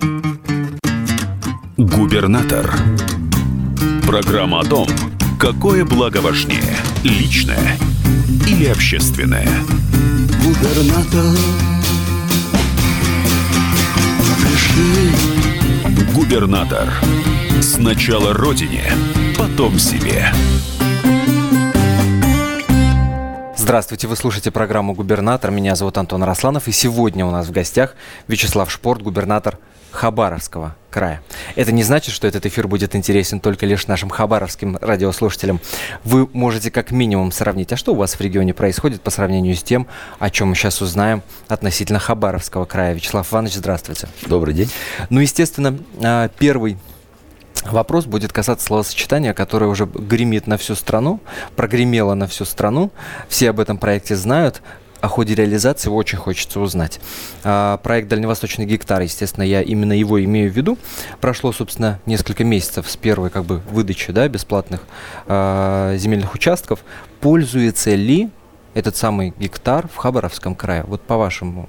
Губернатор. Программа о том, какое благо важнее – личное или общественное. Губернатор. Пришли. Губернатор. Сначала родине, потом себе. Здравствуйте, вы слушаете программу «Губернатор». Меня зовут Антон Росланов, и сегодня у нас в гостях Вячеслав Шпорт, губернатор Хабаровского края. Это не значит, что этот эфир будет интересен только лишь нашим хабаровским радиослушателям. Вы можете как минимум сравнить, а что у вас в регионе происходит по сравнению с тем, о чем мы сейчас узнаем относительно Хабаровского края. Вячеслав Иванович, здравствуйте. Добрый день. Ну, естественно, первый вопрос будет касаться словосочетания, которое уже гремит на всю страну, прогремело на всю страну. Все об этом проекте знают. О ходе реализации его очень хочется узнать. Проект «Дальневосточный гектар», естественно, я именно его имею в виду. Прошло, собственно, несколько месяцев с первой выдачи бесплатных земельных участков. Пользуется ли этот самый гектар в Хабаровском крае? Вот по-вашему.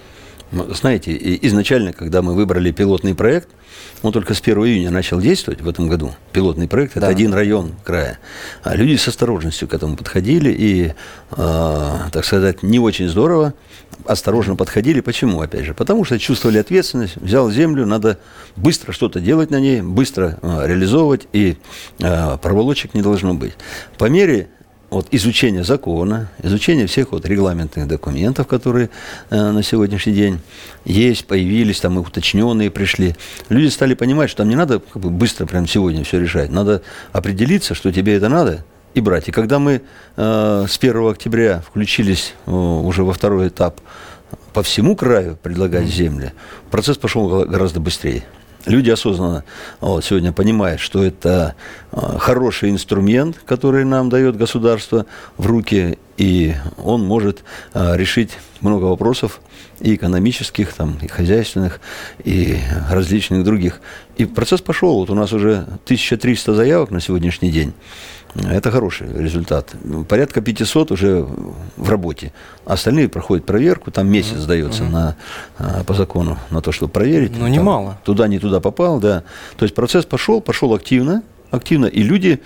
Знаете, изначально, когда мы выбрали пилотный проект, он только с 1 июня начал действовать в этом году. Пилотный проект – это один район края. А люди с осторожностью к этому подходили и, так сказать, не очень здорово, осторожно подходили. Почему, опять же? Потому что чувствовали ответственность, взял землю, надо быстро что-то делать на ней, быстро реализовывать, и проволочек не должно быть. По мере изучения закона, изучения всех регламентных документов, которые на сегодняшний день есть, появились, там и уточненные пришли, люди стали понимать, что там не надо быстро прямо сегодня все решать, надо определиться, что тебе это надо, и брать. И когда мы с 1 октября включились уже во второй этап по всему краю предлагать земли, процесс пошел гораздо быстрее. Люди осознанно сегодня понимают, что это хороший инструмент, который нам дает государство в руки, и он может решить много вопросов и экономических, и хозяйственных, и различных других. И процесс пошел. У нас уже 1300 заявок на сегодняшний день. Это хороший результат. Порядка 500 уже в работе. Остальные проходят проверку. Там месяц дается по закону на то, чтобы проверить. Ну, немало. Туда, не туда попал, да. То есть процесс пошел активно. И люди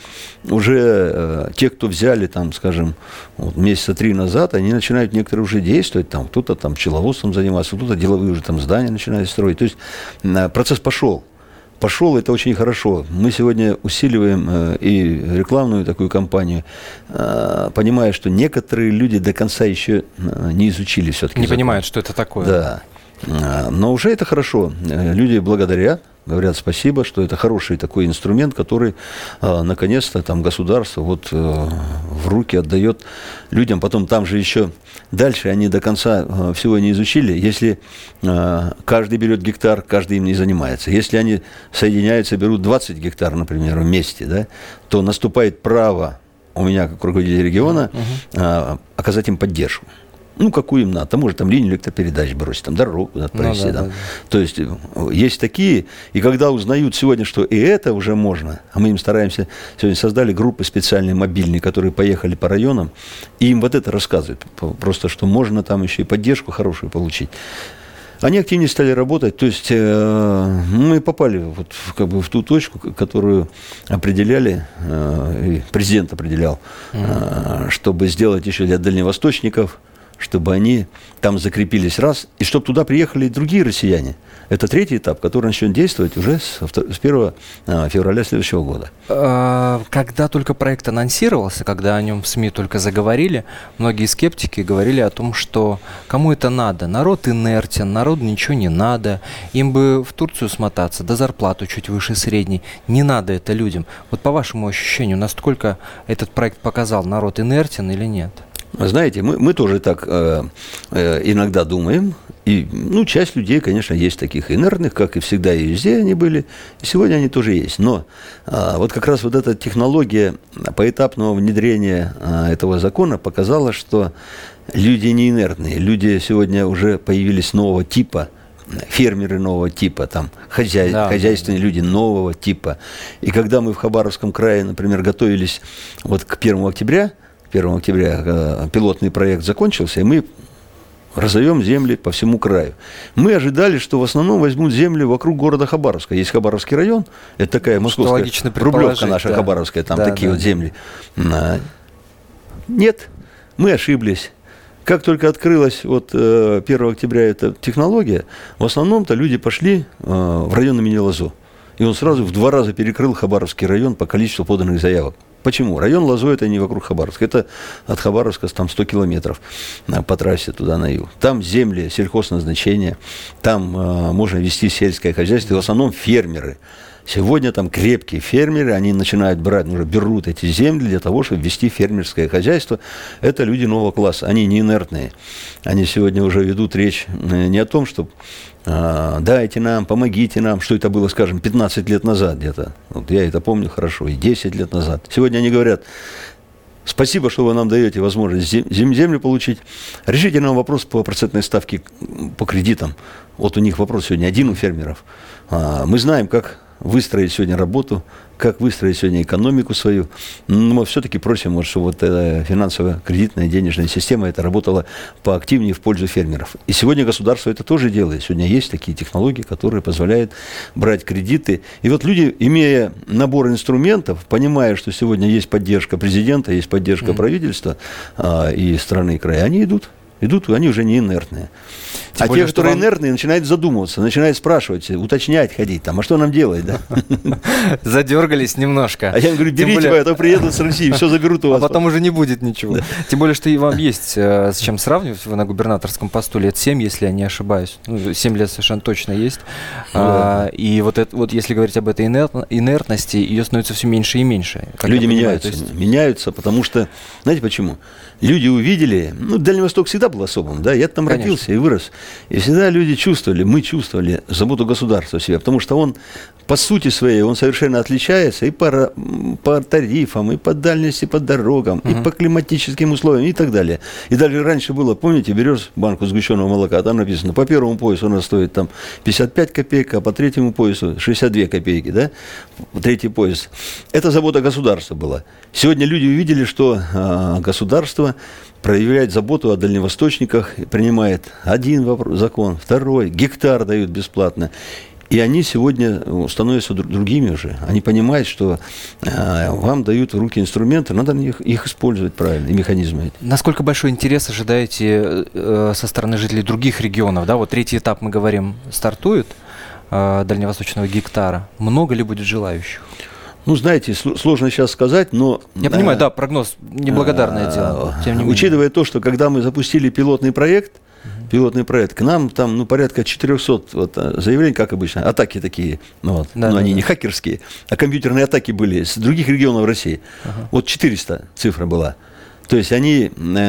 уже, те, кто взяли, скажем, месяца 3 назад, они начинают некоторые уже действовать, кто-то пчеловодством занимается, кто-то деловые уже здания начинает строить. То есть процесс пошел, это очень хорошо. Мы сегодня усиливаем и рекламную такую кампанию, понимая, что некоторые люди до конца еще не изучили все-таки. Не понимают, что это такое. Да. Но уже это хорошо. Люди благодарят. Говорят спасибо, что это хороший такой инструмент, который наконец-то государство в руки отдает людям. Потом там же еще дальше они до конца всего не изучили. Если каждый берет гектар, каждый им не занимается. Если они соединяются, берут 20 гектар, например, вместе, то наступает право у меня, как руководителя региона, оказать им поддержку. Какую им надо. Может, линию электропередач бросить, дорогу надо провести. Да. То есть, есть такие. И когда узнают сегодня, что и это уже можно, а мы им стараемся, сегодня создали группы специальные, мобильные, которые поехали по районам, и им это рассказывают. Просто, что можно там еще и поддержку хорошую получить. Они активнее стали работать. То есть, мы попали в ту точку, которую определяли, и президент определял, чтобы сделать еще для дальневосточников, чтобы они там закрепились раз, и чтобы туда приехали и другие россияне. Это 3-й этап, который начнет действовать уже с 1 февраля следующего года. Когда только проект анонсировался, когда о нем в СМИ только заговорили, многие скептики говорили о том, что кому это надо? Народ инертен, народу ничего не надо, им бы в Турцию смотаться, да зарплату чуть выше средней. Не надо это людям. По вашему ощущению, насколько этот проект показал, народ инертен или нет? Знаете, мы тоже так иногда думаем. И, часть людей, конечно, есть таких инертных, как и всегда, и везде они были. И сегодня они тоже есть. Но как раз эта технология поэтапного внедрения этого закона показала, что люди не инертные. Люди сегодня уже появились нового типа. Фермеры нового типа, хозяйственные люди нового типа. И когда мы в Хабаровском крае, например, готовились к 1 октября пилотный проект закончился, и мы разовьем земли по всему краю. Мы ожидали, что в основном возьмут земли вокруг города Хабаровска. Есть Хабаровский район, это такая московская Рублевка наша, да. Хабаровская, там такие вот земли. Нет, мы ошиблись. Как только открылась 1 октября эта технология, в основном-то люди пошли в район имени Лозо. И он сразу в 2 раза перекрыл Хабаровский район по количеству поданных заявок. Почему? Район Лозо – это не вокруг Хабаровска. Это от Хабаровска там 100 километров по трассе туда на юг. Там земли сельхозназначения, там можно вести сельское хозяйство. И в основном фермеры. Сегодня там крепкие фермеры, они начинают брать, уже берут эти земли для того, чтобы вести фермерское хозяйство. Это люди нового класса, они не инертные. Они сегодня уже ведут речь не о том, что дайте нам, помогите нам, что это было, скажем, 15 лет назад где-то. Вот я это помню хорошо, и 10 лет назад. Сегодня они говорят: спасибо, что вы нам даете возможность землю получить. Решите нам вопрос по процентной ставке по кредитам. Вот у них вопрос сегодня один у фермеров. Мы знаем, как выстроить сегодня работу, как выстроить сегодня экономику свою. Но мы все-таки просим, чтобы эта финансово-кредитная денежная система это работала поактивнее в пользу фермеров. И сегодня государство это тоже делает. Сегодня есть такие технологии, которые позволяют брать кредиты. И вот люди, имея набор инструментов, понимая, что сегодня есть поддержка президента, есть поддержка правительства и страны и края, они идут, они уже не инертные. Тем более, те, которые инертные, начинают задумываться, начинают спрашивать, уточнять, ходить там, а что нам делать, да? Задергались немножко. А я им говорю, берите, а то приедут с России, все заберут у вас. А потом уже не будет ничего. Тем более, что и вам есть с чем сравнивать. Вы на губернаторском посту лет 7, если я не ошибаюсь. 7 лет совершенно точно есть. И вот если говорить об этой инертности, ее становится все меньше и меньше. Люди меняются, потому что, знаете почему? Люди увидели, Дальний Восток всегда был особым, да, я там родился и вырос. И всегда люди мы чувствовали заботу государства в себе, потому что он, по сути своей, он совершенно отличается и по тарифам, и по дальности, по дорогам, и по климатическим условиям, и так далее. И даже раньше было, помните, берешь банку сгущенного молока, а там написано, по первому поясу она стоит там 55 копеек, а по третьему поясу 62 копейки, да, третий пояс. Это забота государства была. Сегодня люди увидели, что государство проявляет заботу о дальневосточниках, принимает один закон, второй, гектар дают бесплатно. И они сегодня становятся другими уже. Они понимают, что вам дают в руки инструменты, надо их использовать правильно, и механизмы эти. Насколько большой интерес ожидаете со стороны жителей других регионов? Да, вот 3-й этап, мы говорим, стартует дальневосточного гектара. Много ли будет желающих? Знаете, сложно сейчас сказать, но... Я понимаю, да, прогноз неблагодарное дело. Тем не менее. Учитывая то, что когда мы запустили пилотный проект, к нам там порядка 400 заявлений, как обычно, атаки такие, они не хакерские, а компьютерные атаки были с других регионов России. 400 цифра была. То есть они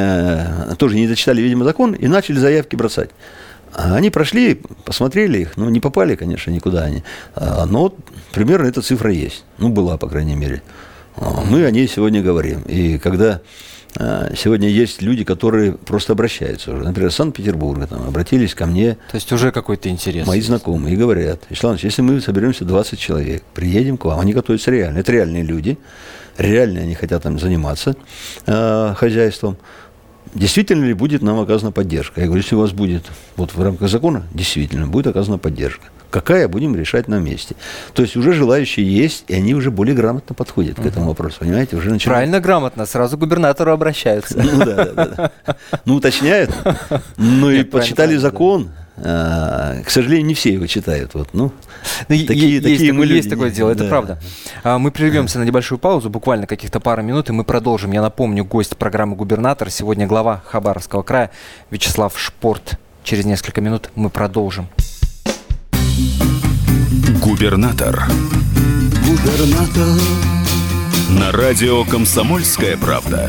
тоже не дочитали, видимо, закон и начали заявки бросать. Они прошли, посмотрели их, не попали, конечно, никуда они. Но примерно эта цифра есть. Была, по крайней мере. Мы о ней сегодня говорим. И когда сегодня есть люди, которые просто обращаются уже. Например, из Санкт-Петербурга обратились ко мне. То есть уже какой-то интерес. Мои знакомые и говорят: Вячеслав Иванович, если мы соберемся 20 человек, приедем к вам, они готовятся реально. Это реальные люди. Реально они хотят там заниматься хозяйством. Действительно ли будет нам оказана поддержка? Я говорю, если у вас будет в рамках закона, действительно будет оказана поддержка. Какая, будем решать на месте. То есть уже желающие есть, и они уже более грамотно подходят к этому вопросу. Понимаете, уже начинают... Правильно, грамотно. Сразу к губернатору обращаются. Да. Уточняют. И почитали закон. К сожалению, не все его читают. Есть такое дело, это правда. Мы прервемся на небольшую паузу, буквально каких-то пару минут, и мы продолжим. Я напомню, гость программы «Губернатор» сегодня глава Хабаровского края Вячеслав Шпорт. Через несколько минут мы продолжим. Губернатор. На радио «Комсомольская правда».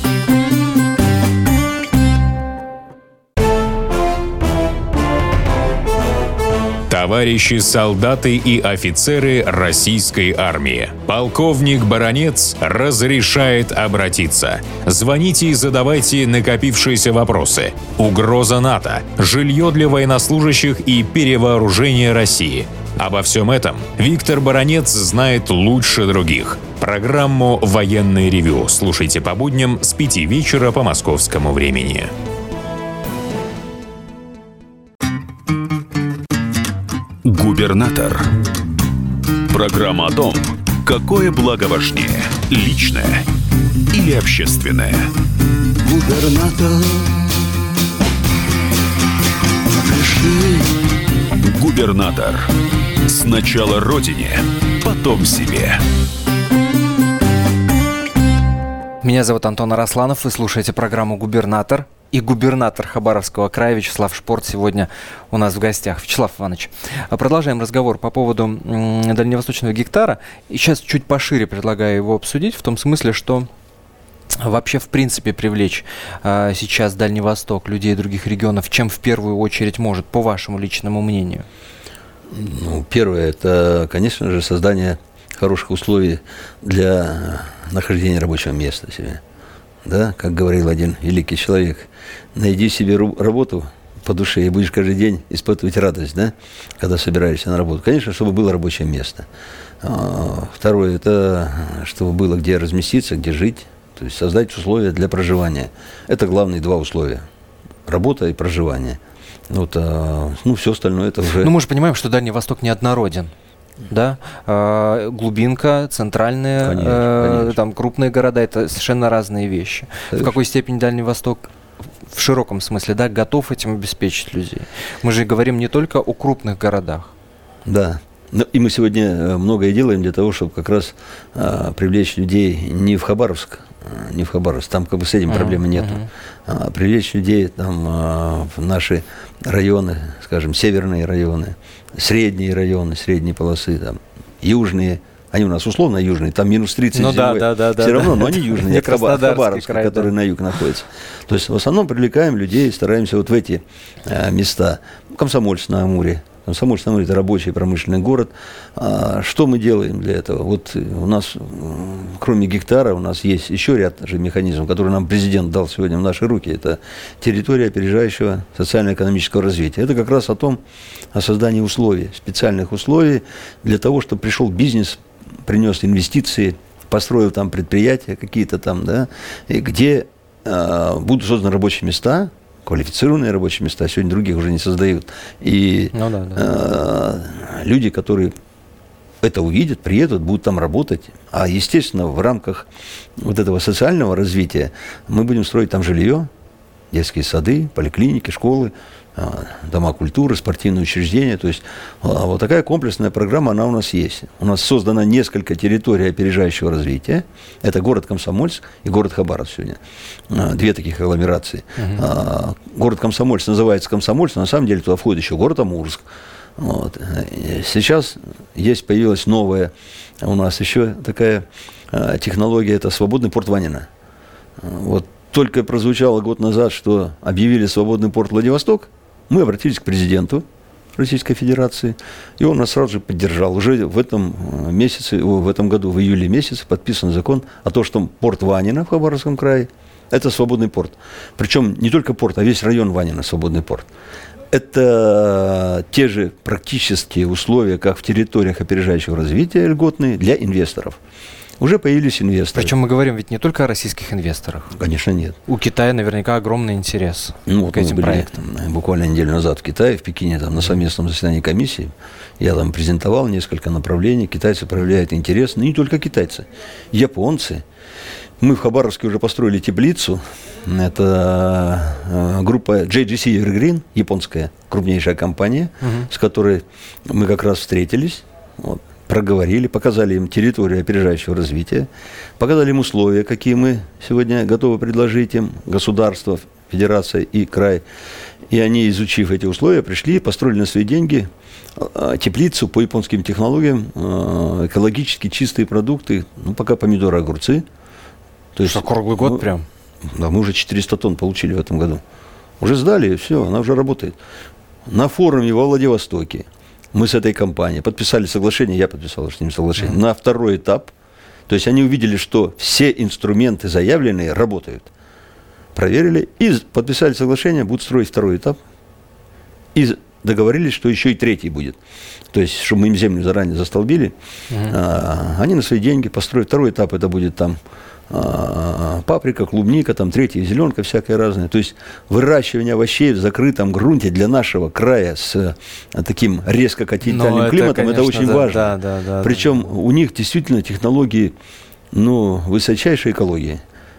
Товарищи солдаты и офицеры российской армии. Полковник Баранец разрешает обратиться. Звоните и задавайте накопившиеся вопросы. Угроза НАТО, жилье для военнослужащих и перевооружение России. Обо всем этом Виктор Баранец знает лучше других. Программу «Военное ревю» слушайте по будням с 5 вечера по московскому времени. Губернатор. Программа о том, какое благо важнее – личное или общественное. Губернатор. Реши. Губернатор. Сначала родине, потом себе. Меня зовут Антон Арасланов, вы слушаете программу «Губернатор». И губернатор Хабаровского края Вячеслав Шпорт сегодня у нас в гостях. Вячеслав Иванович, продолжаем разговор по поводу дальневосточного гектара. И сейчас чуть пошире предлагаю его обсудить, в том смысле, что вообще в принципе привлечь сейчас Дальний Восток, людей других регионов, чем в первую очередь может, по вашему личному мнению? Ну, первое, это, конечно же, создание хороших условий для нахождения рабочего места себе. Да, как говорил один великий человек, найди себе работу по душе и будешь каждый день испытывать радость, да, когда собираешься на работу. Конечно, чтобы было рабочее место. Второе, это чтобы было где разместиться, где жить, то есть создать условия для проживания. Это главные два условия. Работа и проживание. Вот, ну, все остальное это уже... Ну, мы же понимаем, что Дальний Восток неоднороден. Да, глубинка, центральные, конечно. Там крупные города, это совершенно разные вещи. Конечно. В какой степени Дальний Восток в широком смысле, да, готов этим обеспечить людей? Мы же говорим не только о крупных городах. Да. И мы сегодня многое делаем для того, чтобы как раз привлечь людей не в Хабаровск, там как бы с этим проблемы нету, а привлечь людей там в наши районы, скажем, северные районы, средние районы, средние полосы, там, южные. Они у нас условно южные, там минус 30 зимой. Все равно, но они южные, от Хабаровска, который на юг находится. То есть в основном привлекаем людей, стараемся вот в эти места. Комсомольск на Амуре. Комсомольск на Амуре – это рабочий промышленный город. Что мы делаем для этого? Вот у нас, кроме гектара, у нас есть еще ряд же механизмов, которые нам президент дал сегодня в наши руки. Это территория опережающего социально-экономического развития. Это как раз о создании условий, специальных условий для того, чтобы пришел бизнес, принес инвестиции, построил там предприятия какие-то там, да, и где будут созданы рабочие места, квалифицированные рабочие места, сегодня других уже не создают. И люди, которые это увидят, приедут, будут там работать. А, естественно, в рамках вот этого социального развития мы будем строить там жилье, детские сады, поликлиники, школы, дома культуры, спортивные учреждения. То есть вот такая комплексная программа, она у нас есть. У нас создано несколько территорий опережающего развития. Это город Комсомольск и город Хабаровск сегодня. Две таких агломерации. Город Комсомольск называется Комсомольск, но на самом деле туда входит еще город Амурск. Вот. Сейчас появилась новая у нас еще такая технология, это свободный порт Ванина. Вот только прозвучало год назад, что объявили свободный порт Владивосток, мы обратились к президенту Российской Федерации, и он нас сразу же поддержал. Уже в этом году, в июле месяце, подписан закон о том, что порт Ванина в Хабаровском крае – это свободный порт. Причем не только порт, а весь район Ванина – свободный порт. Это те же практические условия, как в территориях опережающего развития, льготные для инвесторов. Уже появились инвесторы. Причем мы говорим ведь не только о российских инвесторах. Конечно, нет. У Китая наверняка огромный интерес к этим проектам. Буквально неделю назад в Китае, в Пекине, там, на совместном заседании комиссии, я там презентовал несколько направлений. Китайцы проявляют интерес, но не только китайцы, японцы. Мы в Хабаровске уже построили теплицу. Это группа JGC Evergreen, японская крупнейшая компания, с которой мы как раз встретились. Вот. Проговорили, показали им территорию опережающего развития, показали им условия, какие мы сегодня готовы предложить им, государство, федерация и край. И они, изучив эти условия, пришли и построили на свои деньги теплицу по японским технологиям, экологически чистые продукты, ну, пока помидоры, огурцы. То есть, круглый год прям? Да, мы уже 400 тонн получили в этом году. Уже сдали, и все, она уже работает. На форуме во Владивостоке мы с этой компанией подписали соглашение, я подписал с ними соглашение, на второй этап. То есть они увидели, что все инструменты заявленные работают. Проверили и подписали соглашение, будут строить второй этап. И договорились, что еще и третий будет. То есть, чтобы мы им землю заранее застолбили, они на свои деньги построят. Второй этап это будет там паприка, клубника, там третья зеленка всякая разная. То есть выращивание овощей в закрытом грунте для нашего края с таким резко континентальным климатом, это очень важно. Причем у них действительно технологии, высочайшей экологии.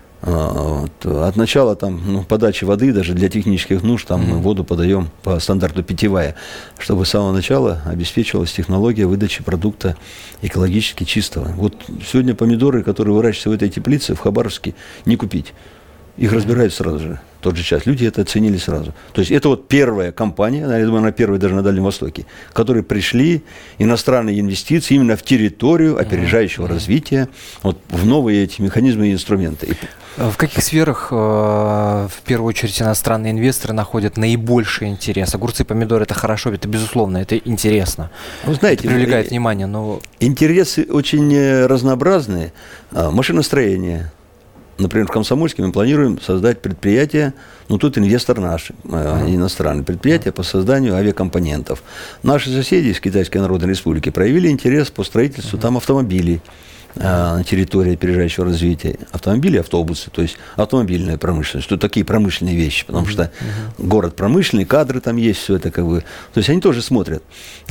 От начала подачи воды, даже для технических нужд, мы воду подаем по стандарту питьевая, чтобы с самого начала обеспечивалась технология выдачи продукта экологически чистого. Вот сегодня помидоры, которые выращиваются в этой теплице, в Хабаровске, не купить. Их разбирают сразу же, тот же час. Люди это оценили сразу. То есть это вот первая компания, я думаю, она первая даже на Дальнем Востоке, в которой пришли иностранные инвестиции именно в территорию опережающего развития, вот в новые эти механизмы и инструменты. В каких сферах, в первую очередь, иностранные инвесторы находят наибольший интерес? Огурцы, помидоры – это хорошо, это безусловно, это интересно. Знаете, это привлекает внимание, но… Интересы очень разнообразные. Машиностроение. Например, в Комсомольске мы планируем создать предприятие, тут инвестор наш, иностранное предприятие по созданию авиакомпонентов. Наши соседи из Китайской Народной Республики проявили интерес по строительству там автомобилей на территории опережающего развития. Автомобили, автобусы, то есть автомобильная промышленность, то такие промышленные вещи, потому что город промышленный, кадры там есть, все это То есть они тоже смотрят.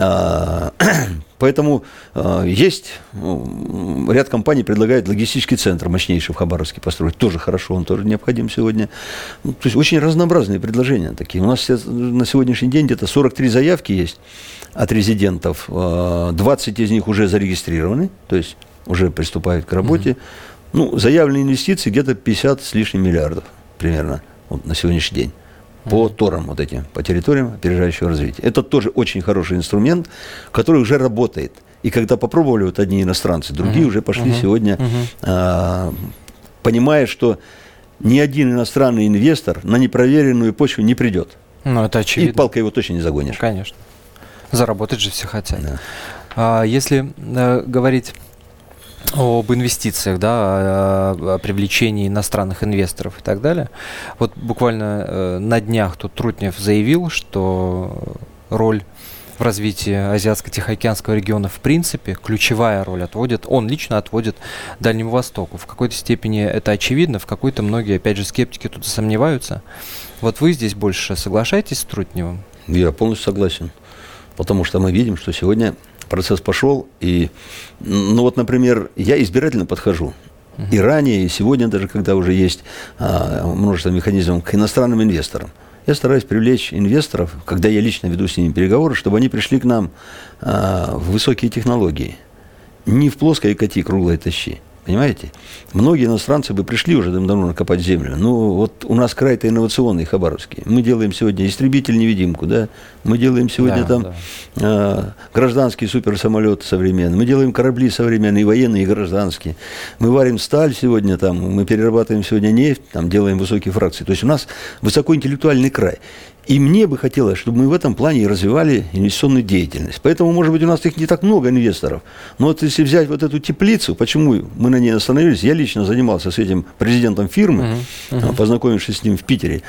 Поэтому есть ряд компаний предлагают логистический центр мощнейший в Хабаровске построить. Тоже хорошо, он тоже необходим сегодня. То есть очень разнообразные предложения такие. У нас на сегодняшний день где-то 43 заявки есть от резидентов. 20 из них уже зарегистрированы, то есть уже приступают к работе. Заявленные инвестиции где-то 50 с лишним миллиардов примерно на сегодняшний день. По торам вот этим, по территориям опережающего развития. Это тоже очень хороший инструмент, который уже работает. И когда попробовали одни иностранцы, другие уже пошли сегодня, понимая, что ни один иностранный инвестор на непроверенную почву не придет. Это очевидно. И палкой его точно не загонишь. Конечно. Заработать же все хотят. Да. Если говорить об инвестициях, о привлечении иностранных инвесторов и так далее. Вот буквально на днях тут Трутнев заявил, что роль в развитии Азиатско-Тихоокеанского региона в принципе ключевая роль он лично отводит Дальнему Востоку. В какой-то степени это очевидно, в какой-то многие, опять же, скептики тут сомневаются. Вот вы здесь больше соглашаетесь с Трутневым? Я полностью согласен, потому что мы видим, что сегодня процесс пошел, и, например, я избирательно подхожу. И ранее, и сегодня даже, когда уже есть множество механизмов к иностранным инвесторам. Я стараюсь привлечь инвесторов, когда я лично веду с ними переговоры, чтобы они пришли к нам в высокие технологии. Не в плоское кати, круглое тащи. Понимаете? Многие иностранцы бы пришли уже давно накопать землю. Вот у нас край-то инновационный, Хабаровский. Мы делаем сегодня истребитель-невидимку, да? Мы делаем сегодня гражданский суперсамолет современный. Мы делаем корабли современные, военные и гражданские. Мы варим сталь сегодня, мы перерабатываем сегодня нефть, делаем высокие фракции. То есть у нас высокоинтеллектуальный край. И мне бы хотелось, чтобы мы в этом плане развивали инвестиционную деятельность. Поэтому, может быть, у нас их не так много инвесторов. Но если взять эту теплицу, почему мы на ней остановились? Я лично занимался с этим президентом фирмы, познакомившись с ним в Питере.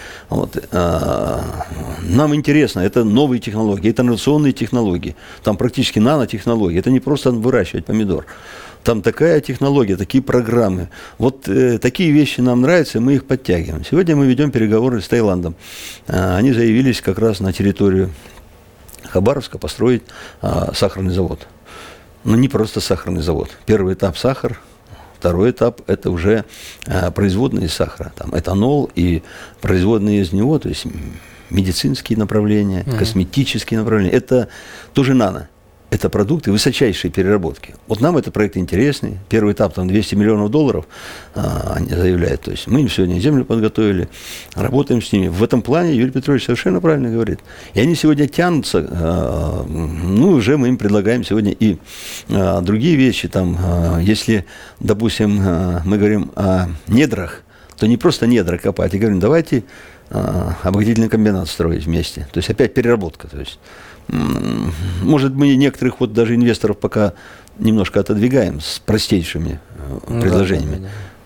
Нам интересно, это новые технологии, это инновационные технологии. Там практически нанотехнологии. Это не просто выращивать помидор. Там такая технология, такие программы. Такие вещи нам нравятся, и мы их подтягиваем. Сегодня мы ведем переговоры с Таиландом. Они заявились как раз на территорию Хабаровска построить сахарный завод. Не просто сахарный завод. Первый этап – сахар. Второй этап – это уже производные из сахара. Там этанол и производные из него, то есть медицинские направления, косметические направления. Это тоже нано. Это продукты высочайшей переработки. Нам этот проект интересный. Первый этап, $200 миллионов, они заявляют. То есть мы им сегодня землю подготовили, работаем с ними. В этом плане Юрий Петрович совершенно правильно говорит. И они сегодня тянутся, уже мы им предлагаем сегодня и другие вещи. Если, допустим, мы говорим о недрах, то не просто недра копать, и говорим, давайте обогатительный комбинат строить вместе. То есть опять переработка. То есть может, мы некоторых даже инвесторов пока немножко отодвигаем с простейшими предложениями.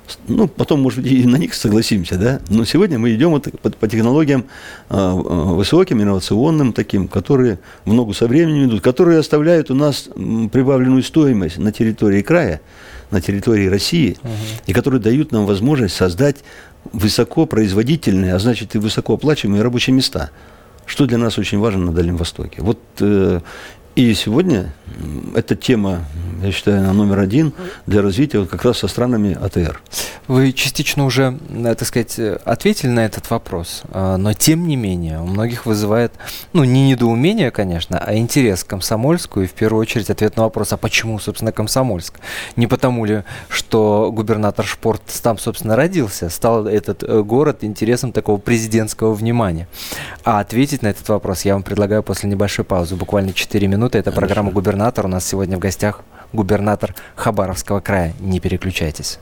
потом, может быть, и на них согласимся, да, но сегодня мы идем по технологиям высоким, инновационным таким, которые в ногу со временем идут, которые оставляют у нас прибавленную стоимость на территории края, на территории России, и которые дают нам возможность создать высокопроизводительные, а значит и высокооплачиваемые рабочие места, что для нас очень важно на Дальнем Востоке. Вот и сегодня эта тема, я считаю, номер один для развития как раз со странами АТР. Вы частично уже, так сказать, ответили на этот вопрос, но тем не менее у многих вызывает, не недоумение, конечно, а интерес к Комсомольску и в первую очередь ответ на вопрос, а почему, собственно, Комсомольск? Не потому ли, что губернатор Шпорт там, собственно, родился, стал этот город интересом такого президентского внимания? А ответить на этот вопрос я вам предлагаю после небольшой паузы, буквально 4 минуты. Это программа «Губернатор». У нас сегодня в гостях губернатор Хабаровского края. Не переключайтесь.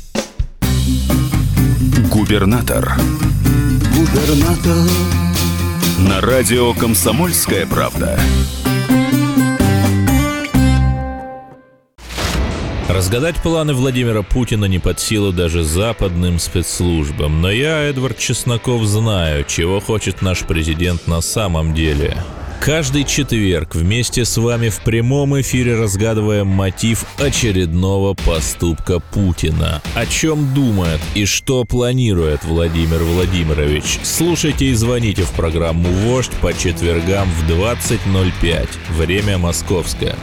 Губернатор. Губернатор. На радио «Комсомольская правда». Разгадать планы Владимира Путина не под силу даже западным спецслужбам. Но я, Эдвард Чесноков, знаю, чего хочет наш президент на самом деле. Каждый четверг вместе с вами в прямом эфире разгадываем мотив очередного поступка Путина. О чем думает и что планирует Владимир Владимирович? Слушайте и звоните в программу «Вождь» по четвергам в 20:05. Время московское.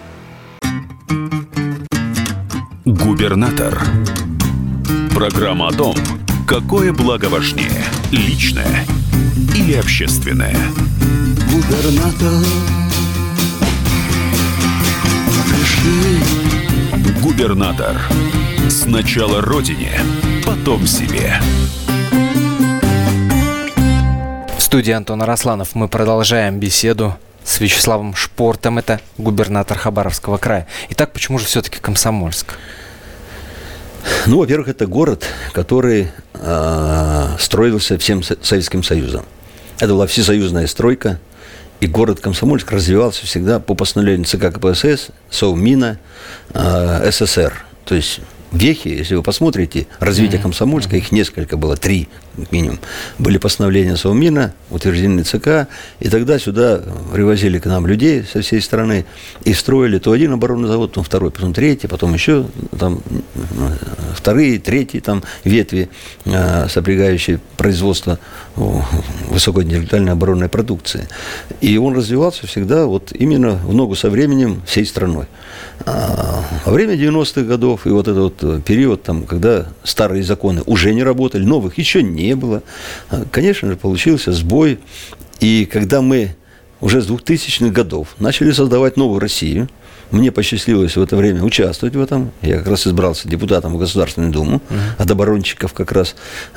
Губернатор. Программа о том, какое благо важнее – личное или общественное. Губернатор. Пришли. Губернатор. Сначала родине, потом себе. В студии Антон Арасланов. Мы продолжаем беседу с Вячеславом Шпортом. Это губернатор Хабаровского края. Итак, почему же все-таки Комсомольск? Во-первых, это город, который строился всем Советским Союзом. Это была всесоюзная стройка. И город Комсомольск развивался всегда по постановлению ЦК КПСС, Совмина, СССР. То есть вехи, если вы посмотрите, развитие Комсомольска, их несколько было, 3 как минимум, были постановления Совмина, утверждены ЦК, и тогда сюда привозили к нам людей со всей страны и строили то один оборонный завод, потом второй, потом третий, потом еще там вторые, третьи там ветви, сопрягающие производство высокоинтеллектуальной оборонной продукции. И он развивался всегда вот именно в ногу со временем всей страной. Во время 90-х годов и вот этот вот период, там, когда старые законы уже не работали, новых еще не было, конечно же, получился сбой. И когда мы уже с 2000-х годов начали создавать новую Россию, мне посчастливилось в это время участвовать в этом. Я как раз избрался депутатом в Государственную Думу от оборонщиков как раз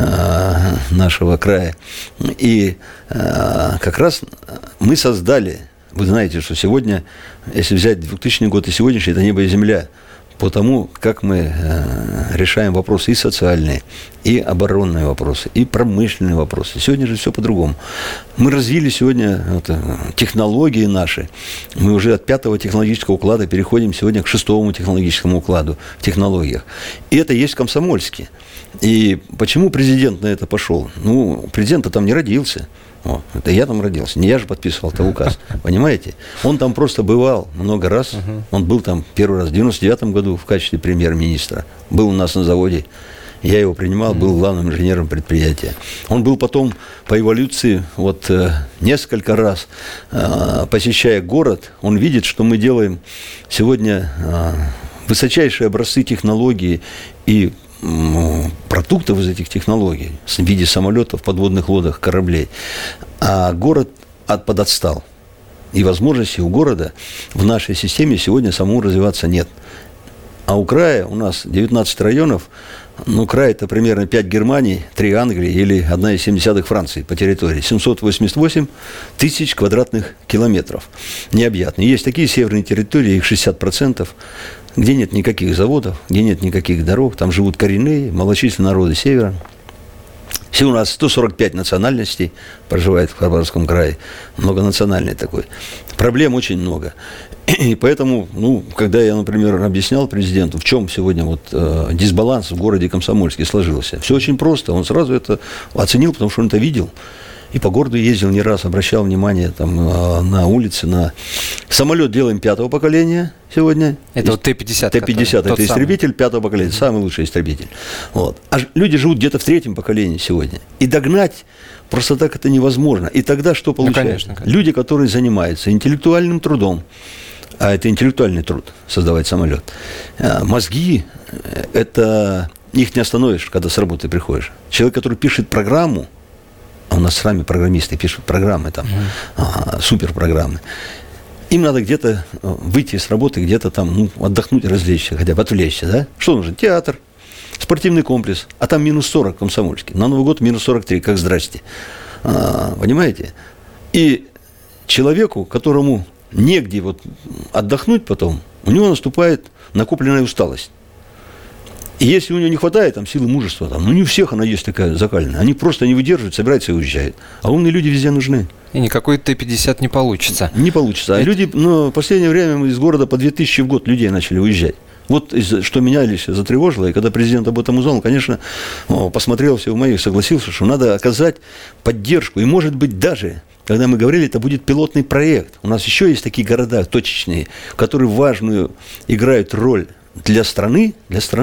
нашего края. И как раз мы создали, вы знаете, что сегодня, если взять 2000 год и сегодняшний, это небо и земля. По тому, как мы решаем вопросы и социальные, и оборонные вопросы, и промышленные вопросы. Сегодня же все по-другому. Мы развили сегодня технологии наши. Мы уже от 5-го технологического уклада переходим сегодня к 6-му технологическому укладу в технологиях. И это есть в Комсомольске. И почему президент на это пошел? Президент там не родился. Это я там родился, не я же подписывал этот указ, понимаете? Он там просто бывал много раз, он был там первый раз в 99-м году в качестве премьер-министра, был у нас на заводе, я его принимал, был главным инженером предприятия. Он был потом по эволюции несколько раз, посещая город, он видит, что мы делаем сегодня высочайшие образцы технологий и продуктов из этих технологий в виде самолетов, подводных лодок, кораблей. А город подотстал. И возможностей у города в нашей системе сегодня самому развиваться нет. А у края у нас 19 районов. Край это примерно 5 Германий, 3 Англии или 1,7 Франции по территории. 788 тысяч квадратных километров. Необъятно. Есть такие северные территории, их 60%, где нет никаких заводов, где нет никаких дорог. Там живут коренные, малочисленные народы севера. Всего у нас 145 национальностей проживает в Хабаровском крае. Многонациональный такой. Проблем очень много. И поэтому, когда я, например, объяснял президенту, в чем сегодня дисбаланс в городе Комсомольске сложился, все очень просто. Он сразу это оценил, потому что он это видел. И по городу ездил не раз, обращал внимание на улице, на самолет делаем 5-го поколения сегодня. Это вот Т-50. Т-50 – это истребитель 5-го поколения, самый лучший истребитель. Вот. А люди живут где-то в 3-м поколении сегодня. И догнать просто так это невозможно. И тогда что получается? Конечно. Люди, которые занимаются интеллектуальным трудом, а это интеллектуальный труд, создавать самолет, мозги, это их не остановишь, когда с работы приходишь. Человек, который пишет программу, а у нас с вами программисты пишут программы, суперпрограммы. Им надо где-то выйти с работы, где-то отдохнуть, развлечься, хотя бы отвлечься, да? Что нужно? Театр, спортивный комплекс, а там минус 40 в Комсомольске. На Новый год минус 43, как здрасте. Понимаете? И человеку, которому негде отдохнуть потом, у него наступает накопленная усталость. И если у него не хватает силы мужества, не у всех она есть такая закаленная. Они просто не выдерживают, собираются и уезжают. А умные люди везде нужны. И никакой Т-50 не получится. Не получится. А люди, в последнее время мы из города по 2000 в год людей начали уезжать. Вот что меня лично затревожило, и когда президент об этом узнал, конечно, посмотрел все в моих, согласился, что надо оказать поддержку. И, может быть, даже, когда мы говорили, это будет пилотный проект. У нас еще есть такие города точечные, которые важную играют роль для страны,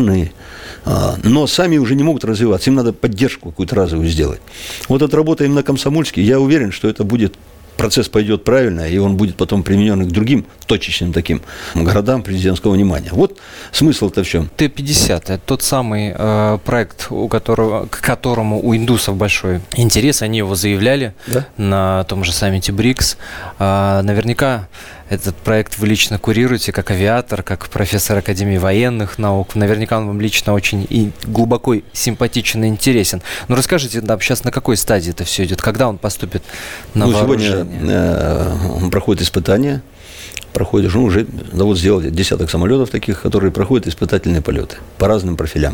но сами уже не могут развиваться. Им надо поддержку какую-то разовую сделать. Вот отработаем на Комсомольске. Я уверен, что это будет, процесс пойдет правильно, и он будет потом применен и к другим точечным таким городам президентского внимания. Вот смысл-то в чем. Т-50 – это тот самый проект, к которому у индусов большой интерес. Они его заявляли на том же саммите БРИКС. Наверняка этот проект вы лично курируете как авиатор, как профессор Академии военных наук. Наверняка он вам лично очень и глубоко симпатичен и интересен. Но расскажите, сейчас на какой стадии это все идет? Когда он поступит на вооружение? Сегодня он проходит испытания. Уже сделали десяток самолетов таких, которые проходят испытательные полеты по разным профилям.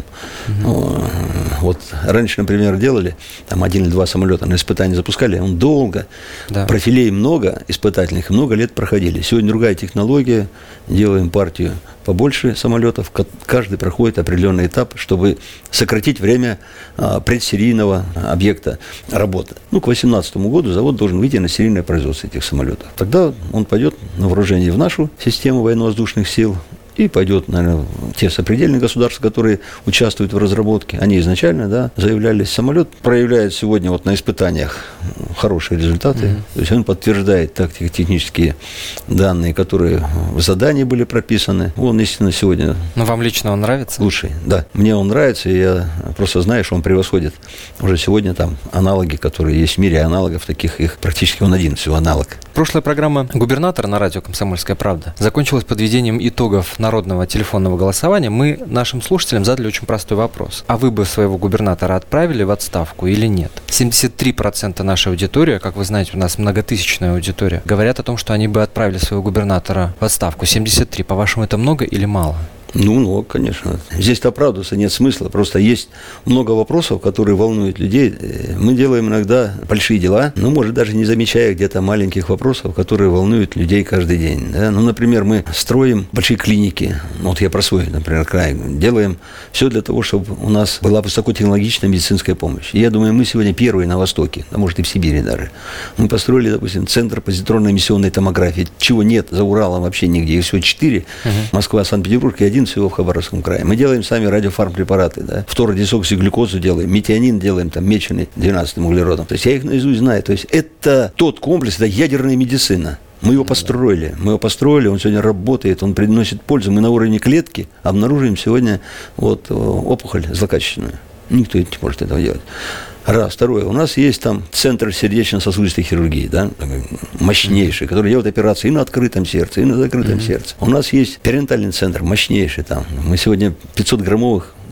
Вот раньше, например, делали 1 или 2 самолета на испытания запускали, он долго, профилей много испытательных, много лет проходили. Сегодня другая технология, делаем партию побольше самолетов, каждый проходит определенный этап, чтобы сократить время предсерийного объекта работы. К 2018 году завод должен выйти на серийное производство этих самолетов. Тогда он пойдет на вооружение в нашу систему военно-воздушных сил и пойдет, наверное, те сопредельные государства, которые участвуют в разработке. Они изначально заявлялись. Самолет проявляет сегодня на испытаниях хорошие результаты. То есть он подтверждает тактико-технические данные, которые в задании были прописаны. Он, естественно, сегодня... Но вам лично он нравится? Лучший, да. Мне он нравится, и я просто знаю, что он превосходит уже сегодня аналоги, которые есть в мире, аналогов таких, их практически он один всего аналог. Прошлая программа «Губернатор» на радио «Комсомольская правда» закончилась подведением итогов народного телефонного голосования. Мы нашим слушателям задали очень простой вопрос. А вы бы своего губернатора отправили в отставку или нет? 73% нашей аудитории, как вы знаете, у нас многотысячная аудитория, говорят о том, что они бы отправили своего губернатора в отставку. 73%. По-вашему, это много или мало? Много, конечно. Здесь-то оправдываться нет смысла. Просто есть много вопросов, которые волнуют людей. Мы делаем иногда большие дела, но, может, даже не замечая где-то маленьких вопросов, которые волнуют людей каждый день. Например, мы строим большие клиники. Я про свой, например, край. Делаем все для того, чтобы у нас была высокотехнологичная медицинская помощь. И я думаю, мы сегодня первые на Востоке, а может и в Сибири даже. Мы построили, допустим, центр позитронной эмиссионной томографии, чего нет за Уралом вообще нигде. Их всего 4. Москва, Санкт-Петербург и 1 всего в Хабаровском крае. Мы делаем сами радиофармпрепараты, фтородесоксиглюкозу делаем, метионин делаем, меченый 12-м углеродом. То есть я их наизусть знаю. То есть это тот комплекс, это ядерная медицина. Мы его построили, он сегодня работает, он приносит пользу. Мы на уровне клетки обнаруживаем сегодня опухоль злокачественную. Никто не может этого делать. Раз. Второе. У нас есть центр сердечно-сосудистой хирургии, мощнейший, который делает операции и на открытом сердце, и на закрытом сердце. У нас есть перинатальный центр, мощнейший . Мы сегодня 500-граммовых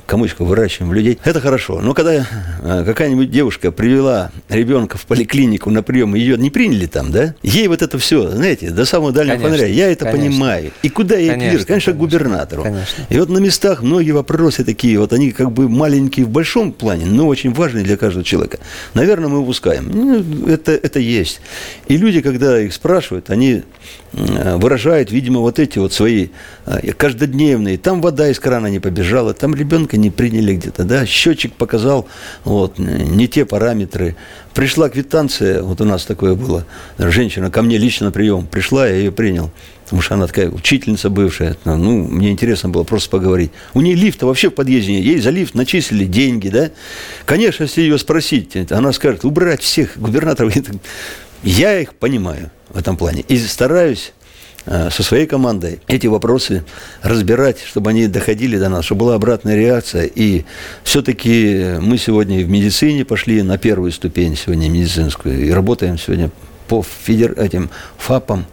комочков выращиваем людей. Это хорошо. Но когда какая-нибудь девушка привела ребенка в поликлинику на прием, ее не приняли там, да? Ей вот это все, знаете, до самого дальнего фонаря. Я это понимаю. И куда ей движется? Конечно, к губернатору. Конечно. И вот на местах многие вопросы такие, вот они как бы маленькие в большом плане, но очень важные для каждого человека. Наверное, мы упускаем. Ну, это есть. И люди, когда их спрашивают, они выражают, видимо, вот эти вот свои каждодневные. Там вода из крана не побежала, там ребенка не приняли где-то, да, счетчик показал вот, не те параметры. Пришла квитанция, вот у нас такое было, женщина ко мне лично на прием пришла, я ее принял. Потому что она такая учительница бывшая. Ну, мне интересно было просто поговорить. У нее лифта вообще в подъезде нет. Ей за лифт начислили деньги, да. Конечно, если ее спросить, она скажет, убрать всех губернаторов. Я их понимаю в этом плане. И стараюсь со своей командой эти вопросы разбирать, чтобы они доходили до нас, чтобы была обратная реакция. И все-таки мы сегодня в медицине пошли на первую ступень сегодня медицинскую. И работаем сегодня по этим ФАПам,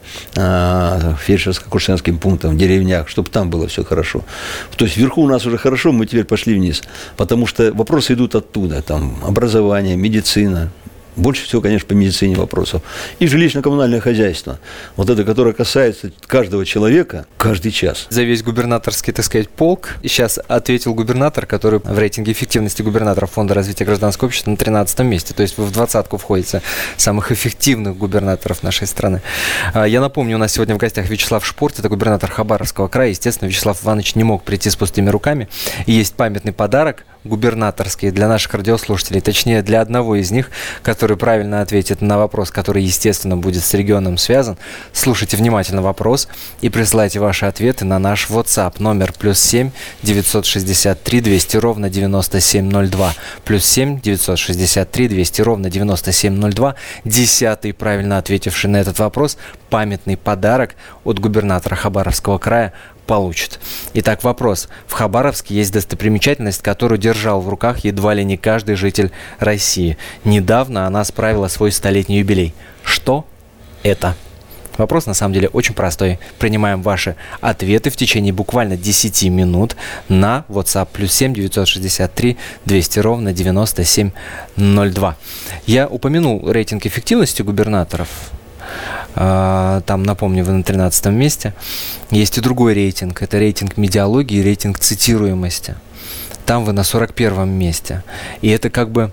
фельдшерско-акушерским пунктам в деревнях, чтобы там было все хорошо. То есть вверху у нас уже хорошо, мы теперь пошли вниз. Потому что вопросы идут оттуда. Там образование, медицина. Больше всего, конечно, по медицине вопросов. И жилищно-коммунальное хозяйство. Вот это, которое касается каждого человека каждый час. За весь губернаторский, так сказать, полк. И сейчас ответил губернатор, который в рейтинге эффективности губернаторов Фонда развития гражданского общества на 13 месте. То есть вы в 20-ку входите самых эффективных губернаторов нашей страны. Я напомню, у нас сегодня в гостях Вячеслав Шпорт, это губернатор Хабаровского края. Естественно, Вячеслав Иванович не мог прийти с пустыми руками. И есть памятный подарок губернаторский для наших радиослушателей, точнее для одного из них, который правильно ответит на вопрос, который, естественно, будет с регионом связан. Слушайте внимательно вопрос и присылайте ваши ответы на наш WhatsApp номер +7 963 200 ровно 9702. +7 963 200 ровно 9702. 10-й, правильно ответивший на этот вопрос, памятный подарок от губернатора Хабаровского края получит. Итак, вопрос. В Хабаровске есть достопримечательность, которую держал в руках едва ли не каждый житель России. Недавно она справила свой 100-летний юбилей. Что это? Вопрос, на самом деле, очень простой. Принимаем ваши ответы в течение буквально 10 минут на WhatsApp +7 963 200 ровно 9702. Я упомянул рейтинг эффективности губернаторов. Там, напомню, вы на 13 месте. Есть и другой рейтинг. Это рейтинг медиалогии, рейтинг цитируемости. Там вы на 41 месте. И это как бы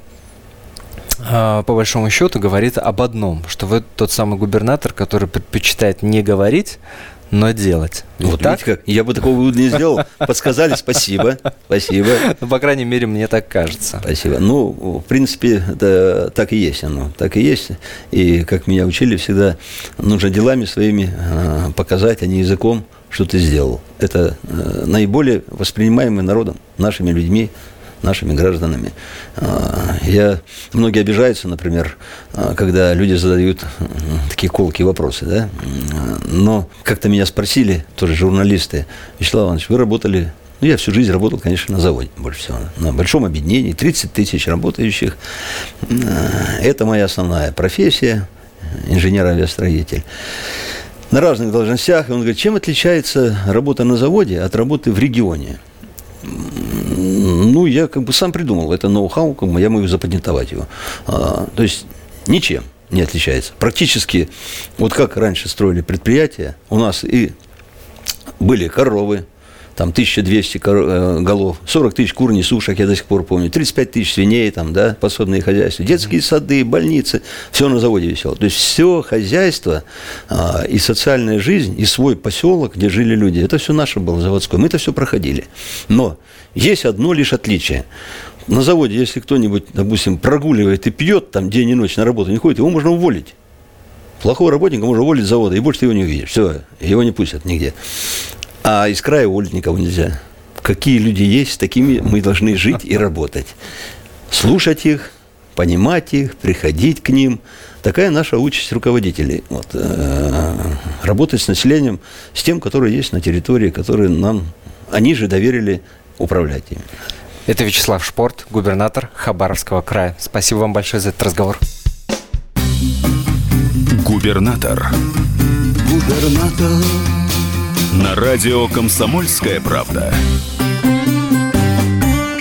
по большому счету говорит об одном, что вы тот самый губернатор, который предпочитает не говорить, но делать. Вот так? Видите, как? Я бы такого вывода не сделал. Подсказали, спасибо. Спасибо. Ну, по крайней мере, мне так кажется. Спасибо. Ну, в принципе, это так и есть оно. Так и есть. И, как меня учили всегда, нужно делами своими показать, а не языком, что ты сделал. Это наиболее воспринимаемый народом, нашими людьми, нашими гражданами. Многие обижаются, например, когда люди задают такие колкие вопросы, да? Но как-то меня спросили, тоже журналисты, Вячеслав Иванович, вы работали, ну, я всю жизнь работал, конечно, на заводе, больше всего, на большом объединении, 30 тысяч работающих. Это моя основная профессия, инженер-авиастроитель. На разных должностях. И он говорит, чем отличается работа на заводе от работы в регионе? Ну, я как бы сам придумал это ноу-хау, как бы я могу запатентовать его. То есть ничем не отличается. Практически, вот как раньше строили предприятия, у нас и были коровы, там 1200 голов, 40 тысяч кур несушек, я до сих пор помню, 35 тысяч свиней, там, да, подсобные хозяйства, детские сады, больницы, все на заводе висело. То есть все хозяйство и социальная жизнь, и свой поселок, где жили люди, это все наше было заводское, мы это все проходили. Но есть одно лишь отличие. На заводе, если кто-нибудь, допустим, прогуливает и пьет там день и ночь на работу, не ходит, его можно уволить. Плохого работника можно уволить с завода, и больше ты его не увидишь. Все, его не пустят нигде. А из края уволить никого нельзя. Какие люди есть, такими мы должны жить и работать. Слушать их, понимать их, приходить к ним. Такая наша участь руководителей. Вот, работать с населением, с тем, которое есть на территории, которые нам, они же доверили управлять им. Это Вячеслав Шпорт, губернатор Хабаровского края. Спасибо вам большое за этот разговор. Губернатор. Губернатор. На радио «Комсомольская правда».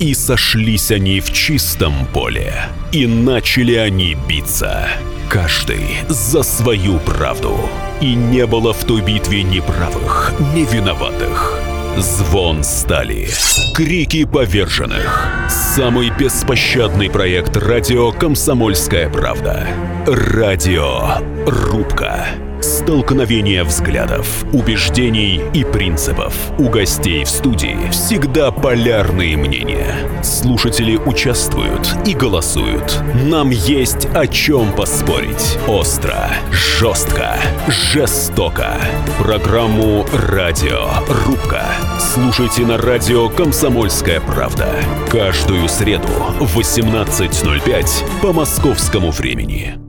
И сошлись они в чистом поле, и начали они биться, каждый за свою правду. И не было в той битве ни правых, ни виноватых. Звон стали, крики поверженных. Самый беспощадный проект радио «Комсомольская правда». Радиорубка. Столкновение взглядов, убеждений и принципов. У гостей в студии всегда полярные мнения. Слушатели участвуют и голосуют. Нам есть о чем поспорить. Остро, жестко, жестоко. Программу «Радиорубка» слушайте на радио «Комсомольская правда». Каждую среду в 18:05 по московскому времени.